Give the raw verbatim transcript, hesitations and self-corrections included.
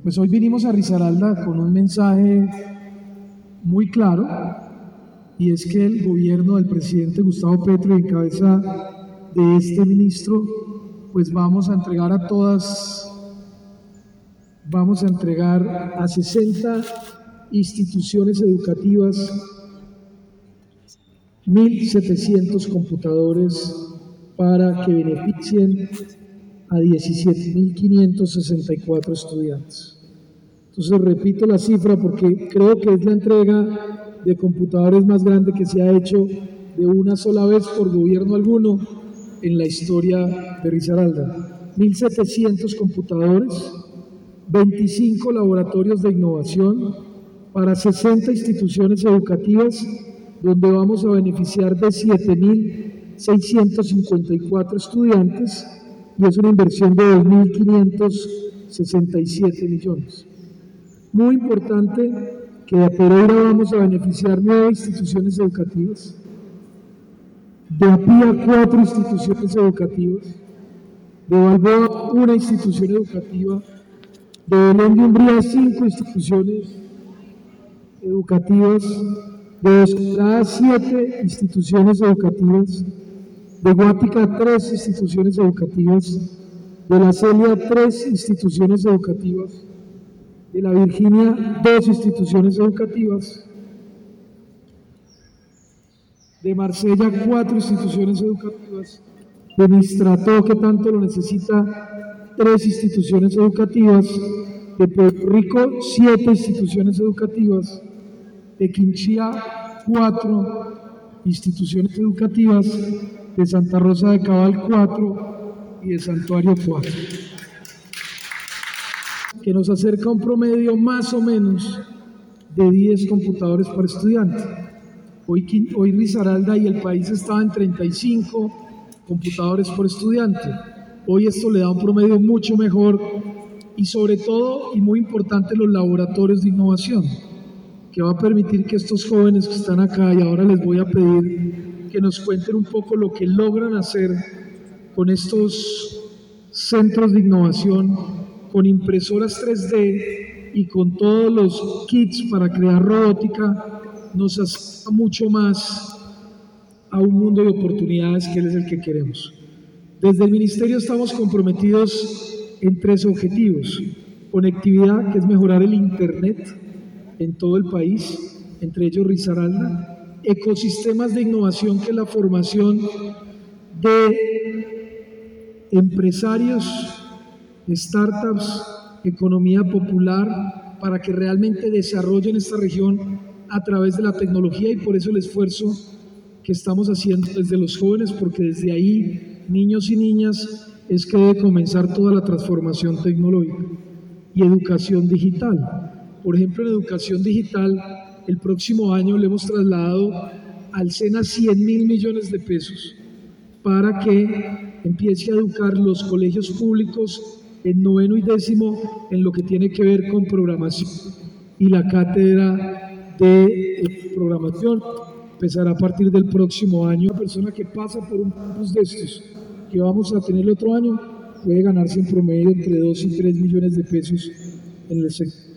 Pues hoy vinimos a Risaralda con un mensaje muy claro, y es que el gobierno del presidente Gustavo Petro, en cabeza de este ministro, pues vamos a entregar a todas, vamos a entregar a sesenta instituciones educativas mil setecientos computadores para que beneficien a diecisiete mil quinientos sesenta y cuatro estudiantes. Entonces repito la cifra porque creo que es la entrega de computadores más grande que se ha hecho de una sola vez por gobierno alguno en la historia de Risaralda. mil setecientos computadores, veinticinco laboratorios de innovación para sesenta instituciones educativas, donde vamos a beneficiar de siete mil seiscientos cincuenta y cuatro estudiantes, y es una inversión de dos mil quinientos sesenta y siete millones. Muy importante que de Pereira vamos a beneficiar nueve instituciones educativas, de Apía cuatro instituciones educativas, de Balboa una institución educativa, de Belén de Umbría cinco instituciones educativas, de Escalada siete instituciones educativas, de Guática tres instituciones educativas, de La Celia tres instituciones educativas, de La Virginia dos instituciones educativas, de Marsella cuatro instituciones educativas, de Mistrató, que tanto lo necesita, tres instituciones educativas, de Puerto Rico siete instituciones educativas, de Quinchía cuatro instituciones educativas, de Santa Rosa de Cabal cuatro y de Santuario cuatro, que nos acerca a un promedio más o menos de diez computadores por estudiante. Hoy, hoy Risaralda y el país estaba en treinta y cinco computadores por estudiante. Hoy esto le da un promedio mucho mejor, y sobre todo, y muy importante, los laboratorios de innovación, que va a permitir que estos jóvenes que están acá, y ahora les voy a pedir que nos cuenten un poco lo que logran hacer con estos centros de innovación, con impresoras tres D y con todos los kits para crear robótica, nos acerca mucho más a un mundo de oportunidades que es el que queremos. Desde el Ministerio estamos comprometidos en tres objetivos: conectividad, que es mejorar el Internet en todo el país, entre ellos Risaralda; ecosistemas de innovación, que es la formación de empresarios, startups, economía popular, para que realmente desarrollen esta región a través de la tecnología, y por eso el esfuerzo que estamos haciendo desde los jóvenes, porque desde ahí, niños y niñas, es que debe comenzar toda la transformación tecnológica. Y educación digital. Por ejemplo, en educación digital, el próximo año le hemos trasladado al SENA cien mil millones de pesos para que empiece a educar los colegios públicos en noveno y décimo en lo que tiene que ver con programación, y la cátedra de programación empezará a partir del próximo año. Una persona que pasa por un campus de estos que vamos a tener el otro año puede ganarse en promedio entre dos y tres millones de pesos en el sector.